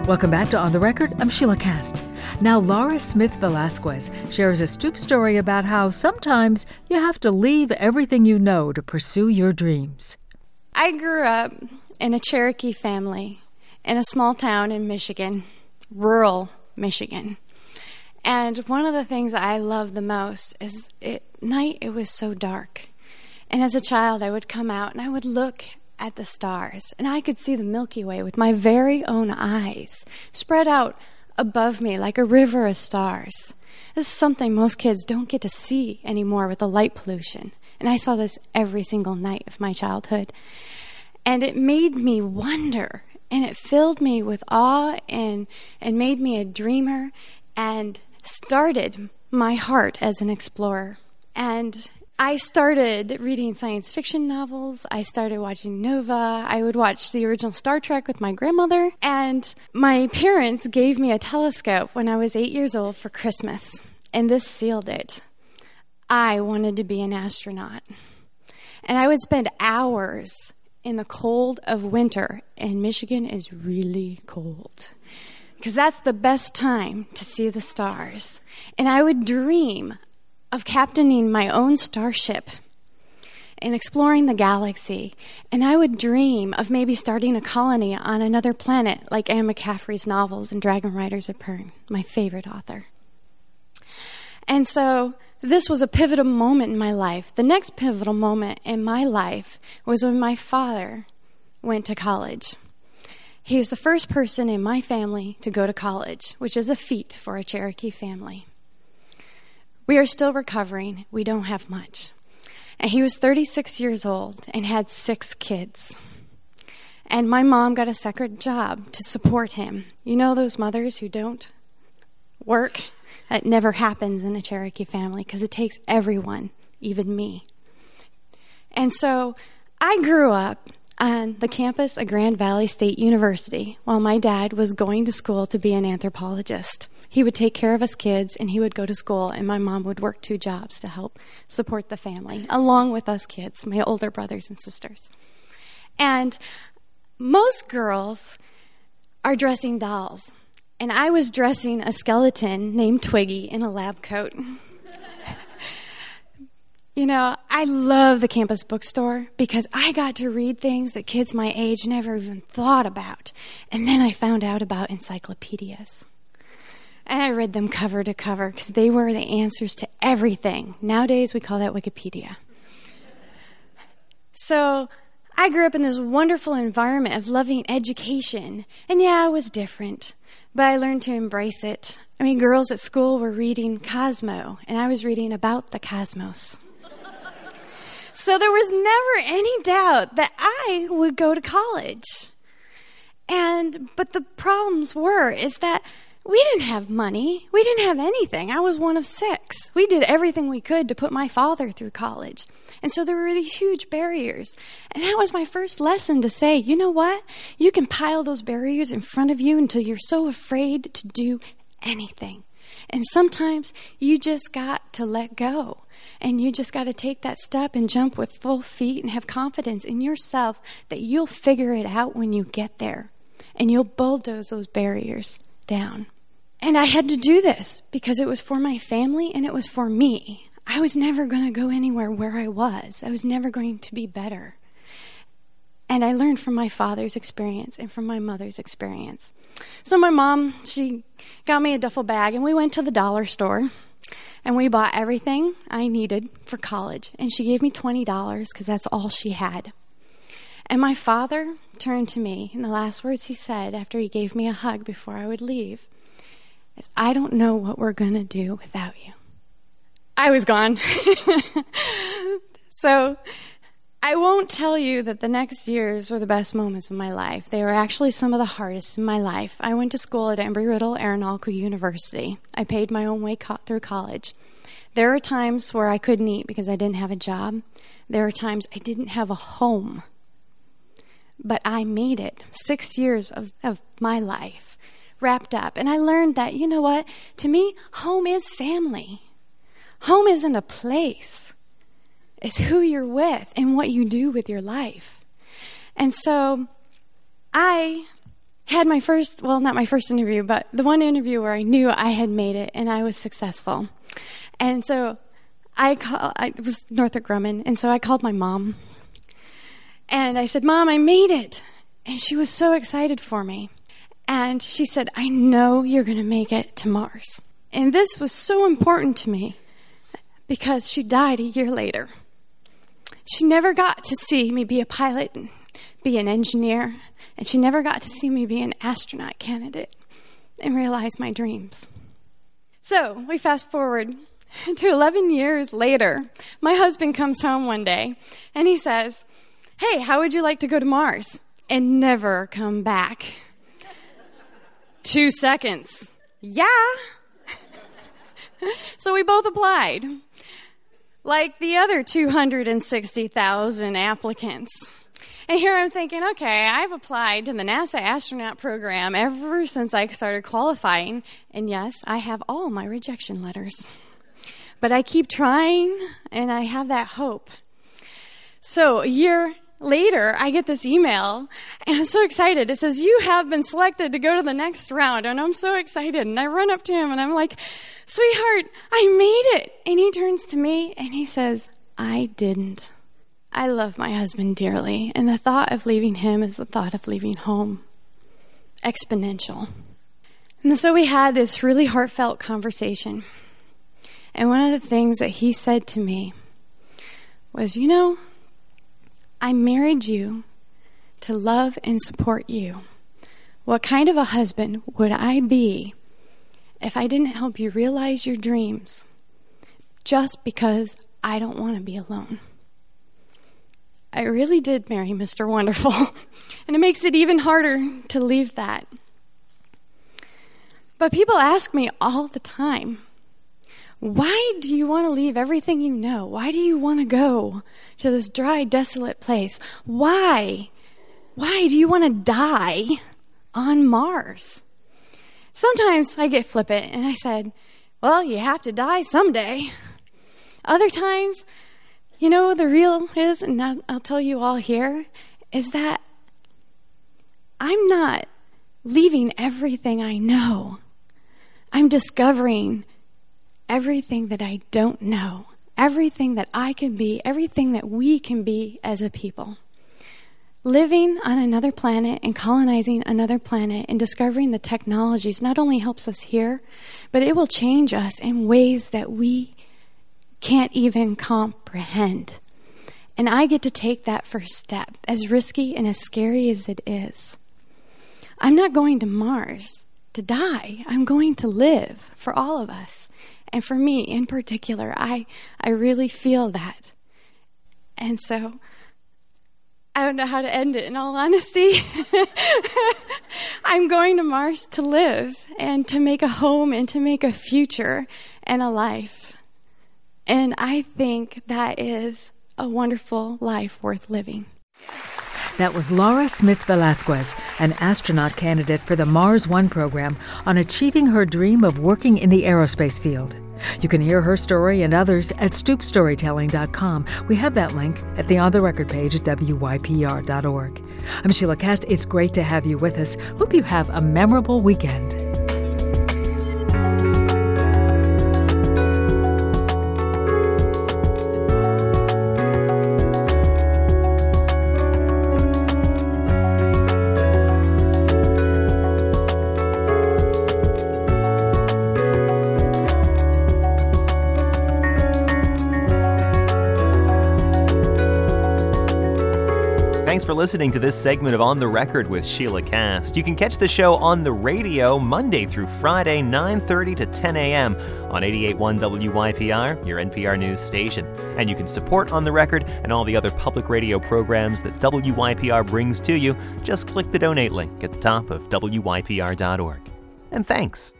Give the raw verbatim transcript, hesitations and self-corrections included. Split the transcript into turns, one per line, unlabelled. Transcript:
Welcome back to On the Record. I'm Sheila Cast. Now, Laura Smith Velasquez shares a Stoop story about how sometimes you have to leave everything you know to pursue your dreams.
I grew up in a Cherokee family in a small town in Michigan, rural Michigan. And one of the things I love the most is at night it was so dark. And as a child, I would come out and I would look at the stars, and I could see the Milky Way with my very own eyes, spread out above me like a river of stars. This is something most kids don't get to see anymore with the light pollution. And I saw this every single night of my childhood. And it made me wonder, and it filled me with awe and, and made me a dreamer and started my heart as an explorer. And I started reading science fiction novels. I started watching Nova. I would watch the original Star Trek with my grandmother. And my parents gave me a telescope when I was eight years old for Christmas. And this sealed it. I wanted to be an astronaut. And I would spend hours in the cold of winter. And Michigan is really cold, because that's the best time to see the stars. And I would dream of captaining my own starship and exploring the galaxy. And I would dream of maybe starting a colony on another planet, like Anne McCaffrey's novels and Dragon Riders of Pern, my favorite author. And so this was a pivotal moment in my life. The next pivotal moment in my life was when my father went to college. He was the first person in my family to go to college, which is a feat for a Cherokee family. We are still recovering. We don't have much. And he was thirty-six years old and had six kids. And my mom got a second job to support him. You know those mothers who don't work? That never happens in a Cherokee family because it takes everyone, even me. And so I grew up on the campus of Grand Valley State University while my dad was going to school to be an anthropologist. He would take care of us kids, and he would go to school, and my mom would work two jobs to help support the family, along with us kids, my older brothers and sisters. And most girls are dressing dolls, and I was dressing a skeleton named Twiggy in a lab coat. You know, I love the campus bookstore because I got to read things that kids my age never even thought about. And then I found out about encyclopedias. And I read them cover to cover because they were the answers to everything. Nowadays, we call that Wikipedia. So I grew up in this wonderful environment of loving education. And yeah, I was different, but I learned to embrace it. I mean, girls at school were reading Cosmo, and I was reading about the cosmos. So there was never any doubt that I would go to college. And, but the problems were, is that we didn't have money. We didn't have anything. I was one of six. We did everything we could to put my father through college. And so there were these huge barriers. And that was my first lesson to say, you know what? You can pile those barriers in front of you until you're so afraid to do anything. And sometimes you just got to let go. And you just got to take that step and jump with full feet and have confidence in yourself that you'll figure it out when you get there. And you'll bulldoze those barriers down. And I had to do this because it was for my family and it was for me. I was never going to go anywhere where I was. I was never going to be better. And I learned from my father's experience and from my mother's experience. So my mom, she got me a duffel bag and we went to the dollar store. And we bought everything I needed for college. And she gave me twenty dollars because that's all she had. And my father turned to me, and the last words he said after he gave me a hug before I would leave is, I don't know what we're going to do without you. I was gone. So I won't tell you that the next years were the best moments of my life. They were actually some of the hardest in my life. I went to school at Embry-Riddle Aeronautical University. I paid my own way co- through college. There were times where I couldn't eat because I didn't have a job. There were times I didn't have a home. But I made it. Six years of, of my life wrapped up. And I learned that, you know what? To me, home is family. Home isn't a place. It's who you're with and what you do with your life. And so I had my first, well, not my first interview, but the one interview where I knew I had made it and I was successful. And so I, call, I it was Northrop Grumman, and so I called my mom. And I said, Mom, I made it. And she was so excited for me. And she said, I know you're going to make it to Mars. And this was so important to me because she died a year later. She never got to see me be a pilot and be an engineer, and she never got to see me be an astronaut candidate and realize my dreams. So we fast forward to eleven years later. My husband comes home one day, and he says, hey, how would you like to go to Mars and never come back? Two seconds. Yeah. So we both applied, like the other two hundred sixty thousand applicants. And here I'm thinking, okay, I've applied to the NASA astronaut program ever since I started qualifying. And yes, I have all my rejection letters. But I keep trying, and I have that hope. So a year later, I get this email, and I'm so excited. It says, you have been selected to go to the next round. And I'm so excited. And I run up to him, and I'm like, sweetheart, I made it. And he turns to me, and he says, I didn't. I love my husband dearly, and the thought of leaving him is the thought of leaving home. Exponential. And so we had this really heartfelt conversation. And one of the things that he said to me was, you know, I married you to love and support you. What kind of a husband would I be if I didn't help you realize your dreams just because I don't want to be alone? I really did marry Mister Wonderful, and it makes it even harder to leave that. But people ask me all the time, why do you want to leave everything you know? Why do you want to go to this dry, desolate place? Why? Why do you want to die on Mars? Sometimes I get flippant and I said, well, you have to die someday. Other times, you know, the real is, and I'll, I'll tell you all here, is that I'm not leaving everything I know. I'm discovering everything that I don't know, everything that I can be, everything that we can be as a people. Living on another planet and colonizing another planet and discovering the technologies not only helps us here, but it will change us in ways that we can't even comprehend. And I get to take that first step, as risky and as scary as it is. I'm not going to Mars to die. I'm going to live for all of us. And for me in particular, I, I really feel that. And so I don't know how to end it, in all honesty. I'm going to Mars to live and to make a home and to make a future and a life. And I think that is a wonderful life worth living.
That was Laura Smith Velasquez, an astronaut candidate for the Mars One program, on achieving her dream of working in the aerospace field. You can hear her story and others at stoop storytelling dot com. We have that link at the On the Record page at W Y P R dot org. I'm Sheila Kast. It's great to have you with us. Hope you have a memorable weekend.
Thanks for listening to this segment of On the Record with Sheila Kast. You can catch the show on the radio Monday through Friday, nine thirty to ten a.m. on eighty-eight point one W Y P R, your N P R news station. And you can support On the Record and all the other public radio programs that W Y P R brings to you. Just click the donate link at the top of W Y P R dot org. And thanks.